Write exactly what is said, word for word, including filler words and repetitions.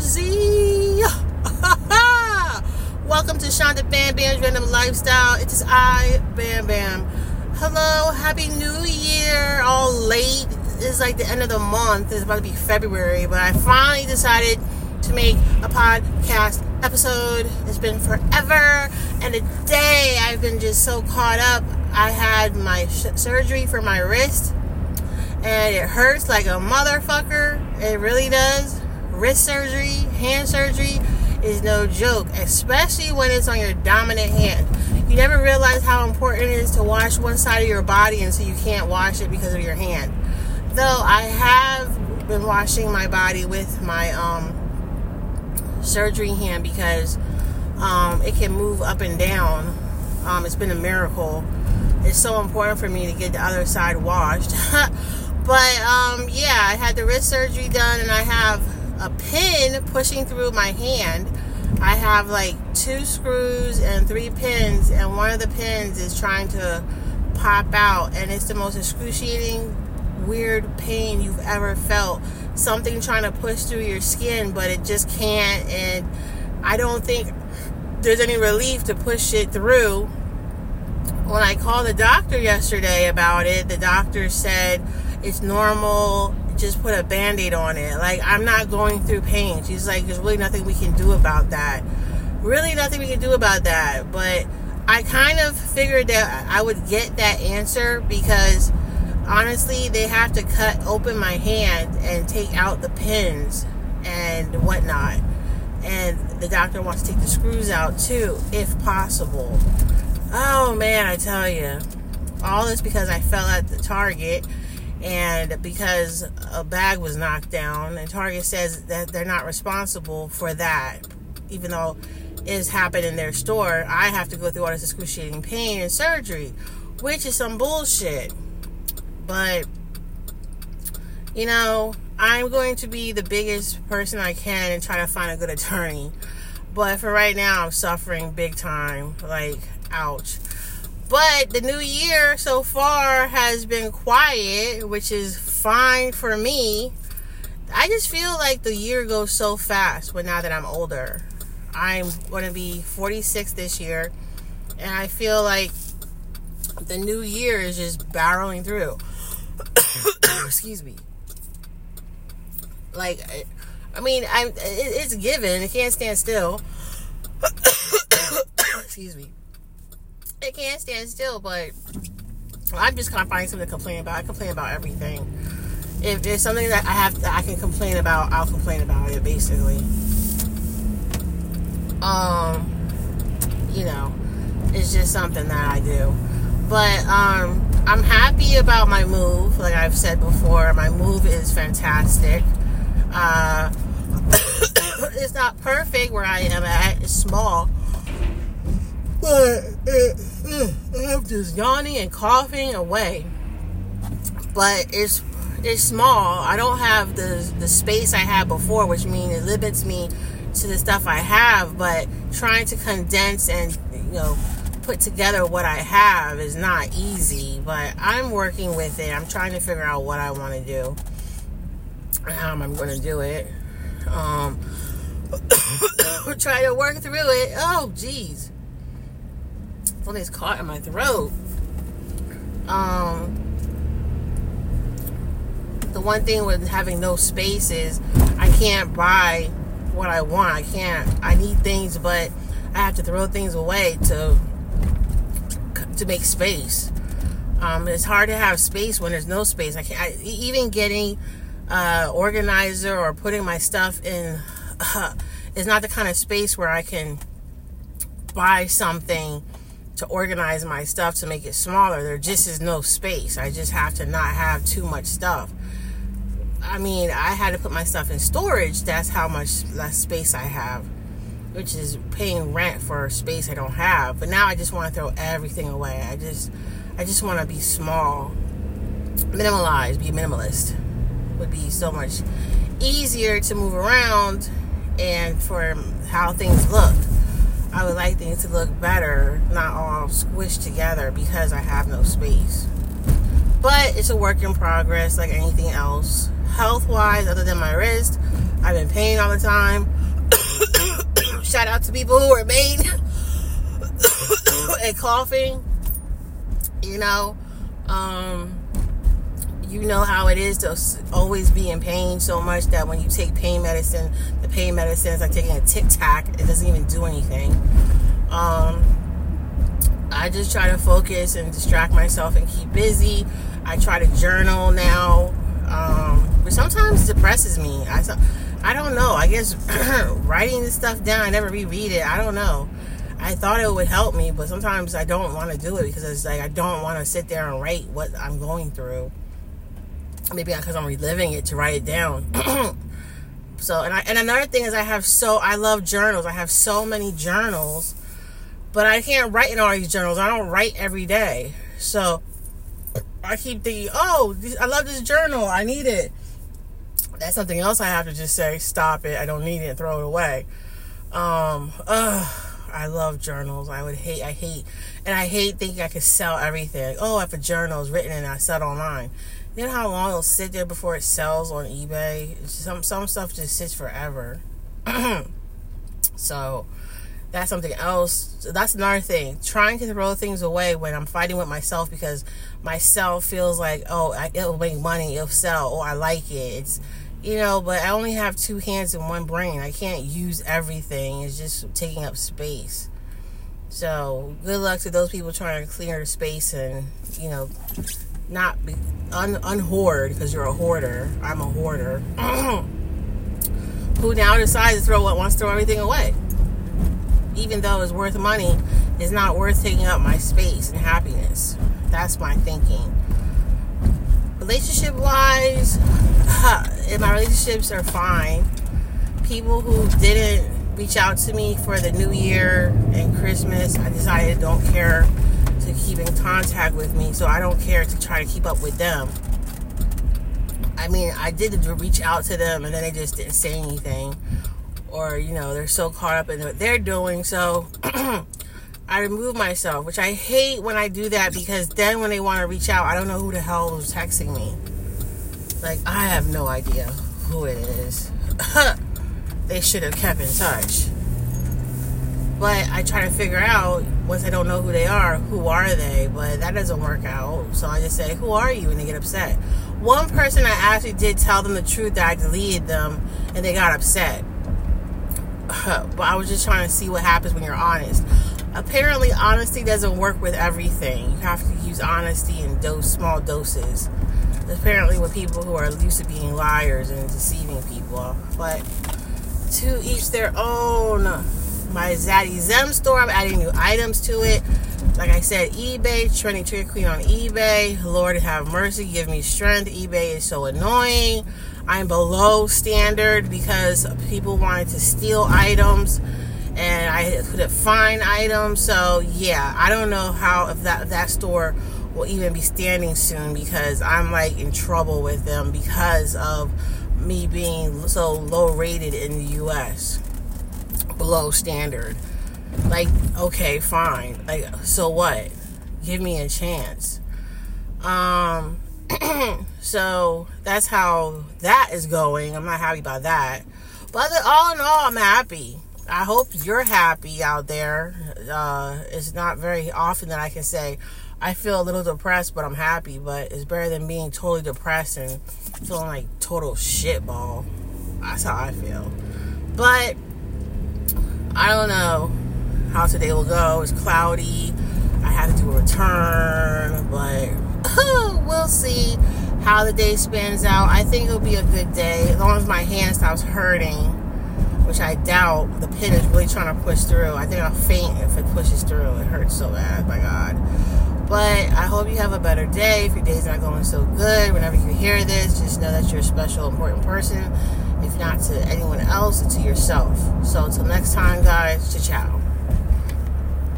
Z. Welcome to Shonda Bam Bam's Random Lifestyle. It is I, Bam Bam. Hello, Happy New Year. All late. It's like the end of the month. It's about to be February, but I finally decided to make a podcast episode. It's been forever, and today I've been just so caught up. I had my sh- surgery for my wrist, and it hurts like a motherfucker. It really does. Wrist surgery, hand surgery is no joke, especially when it's on your dominant hand. You never realize how important it is to wash one side of your body until you can't wash it because of your hand. Though I have been washing my body with my um, surgery hand because um, it can move up and down. Um, it's been a miracle. It's so important for me to get the other side washed. But um, yeah, I had the wrist surgery done, and I have a pin pushing through my hand. I have like two screws and three pins, and one of the pins is trying to pop out, and it's the most excruciating, weird pain you've ever felt. Something trying to push through your skin, but it just can't, and I don't think there's any relief to push it through. When I called the doctor yesterday about it, the doctor said it's normal, just put a Band-Aid on it. Like, I'm not going through pain. She's like, there's really nothing we can do about that. Really nothing we can do about that. But I kind of figured that I would get that answer because, honestly, they have to cut open my hand and take out the pins and whatnot. And the doctor wants to take the screws out, too, if possible. Oh, man, I tell you. All this because I fell at the Target, and because a bag was knocked down, and Target says that they're not responsible for that, even though it's happened in their store. I have to go through all this excruciating pain and surgery, which is some bullshit. But, you know, I'm going to be the biggest person I can and try to find a good attorney. But for right now, I'm suffering big time. Like, ouch. But the new year so far has been quiet, which is fine for me. I just feel like the year goes so fast when now that I'm older. I'm going to be forty-six this year, and I feel like the new year is just barreling through. Excuse me. Like, I mean, I'm, it's given. It can't stand still. Excuse me. It can't stand still, but I'm just kind of finding something to complain about. I complain about everything. If there's something that I have that I can complain about, I'll complain about it, basically. Um, you know, it's just something that I do. But um, I'm happy about my move. Like I've said before, my move is fantastic. Uh, it's not perfect where I am at. It's small. But it, it, I'm just yawning and coughing away. But it's it's small. I don't have the the space I had before, which means it limits me to the stuff I have. But trying to condense and, you know, put together what I have is not easy. But I'm working with it. I'm trying to figure out what I want to do and how I'm going to do it. Um, we're trying to work through it. Oh, geez. Something's caught in my throat. Um, the one thing with having no space is I can't buy what I want. I can't. I need things, but I have to throw things away to to make space. Um, it's hard to have space when there's no space. I can't. I, even getting uh, organizer or putting my stuff in uh, is not the kind of space where I can buy something to organize my stuff to make it smaller. There just is no space. I just have to not have too much stuff. I mean, I had to put my stuff in storage. That's how much less space I have, which is paying rent for space I don't have. But now I just want to throw everything away. I just I just want to be small, minimalize, be a minimalist. Would be so much easier to move around, and for how things look. I would like things to look better, not all squished together because I have no space. But it's a work in progress like anything else. Health-wise, other than my wrist, I've been pain all the time. Shout out to people who are made and coughing. You know, um, you know how it is to always be in pain so much that when you take pain medicine, the pain medicine is like taking a Tic Tac. It doesn't even do anything. Um, I just try to focus and distract myself and keep busy. I try to journal now, um, but sometimes it depresses me. I, I don't know. I guess writing this stuff down, I never reread it. I don't know. I thought it would help me, but sometimes I don't want to do it because it's like I don't want to sit there and write what I'm going through. Maybe because I'm reliving it to write it down. So, and I, and another thing is I have so, I love journals. I have so many journals, but I can't write in all these journals. I don't write every day. So I keep thinking, oh, I love this journal. I need it. That's something else I have to just say, stop it. I don't need it and throw it away. Um, ugh. I love journals. I would hate, I hate, and I hate thinking I could sell everything. Oh, if a journal is written and I sell it online. You know how long it'll sit there before it sells on eBay? It's just, some some stuff just sits forever. So that's something else. So that's another thing. Trying to throw things away when I'm fighting with myself because myself feels like, oh, I, it'll make money, it'll sell. Oh, I like it. It's, you know, but I only have two hands and one brain. I can't use everything. It's just taking up space. So good luck to those people trying to clear the space and, you know, not be un, unhoard because you're a hoarder. I'm a hoarder. Who now decides to throw what wants to throw everything away. Even though it's worth money, it's not worth taking up my space and happiness. That's my thinking. Relationship wise, my relationships are fine. People who didn't reach out to me for the New Year and Christmas, I decided don't care to keep in contact with me, so I don't care to try to keep up with them. I mean, I did reach out to them and then they just didn't say anything, or, you know, they're so caught up in what they're doing, so I remove myself, which I hate when I do that because then when they want to reach out, I don't know who the hell was texting me. Like, I have no idea who it is. They should have kept in touch. But I try to figure out, once I don't know who they are, who are they? But that doesn't work out. So I just say, who are you? And they get upset. One person, I actually did tell them the truth that I deleted them, and they got upset. But I was just trying to see what happens when you're honest. Apparently, honesty doesn't work with everything. You have to use honesty in dose, small doses. Apparently with people who are used to being liars and deceiving people. But to each their own. My Zaddy Zem store, I'm adding new items to it. Like I said, eBay, trending trigger queen on eBay. Lord have mercy, give me strength. eBay is so annoying. I'm below standard because people wanted to steal items and I couldn't find items. So yeah, I don't know how if that that store will even be standing soon because I'm like in trouble with them because of me being so low rated in the U S below standard. Like, okay, fine. Like, so what? Give me a chance. Um, so that's how that is going. I'm not happy about that. But all in all, I'm happy. I hope you're happy out there. Uh, it's not very often that I can say I feel a little depressed, but I'm happy. But it's better than being totally depressed and feeling like total shitball. That's how I feel. But I don't know how today will go. It's cloudy. I have to do a return, but we'll see how the day spins out. I think it'll be a good day as long as my hand stops hurting, which I doubt. The pin is really trying to push through. I think I'll faint if it pushes through. It hurts so bad, my God. But I hope you have a better day. If your day's not going so good, whenever you hear this, just know that you're a special, important person. If not to anyone else, to yourself. So until next time, guys, ciao.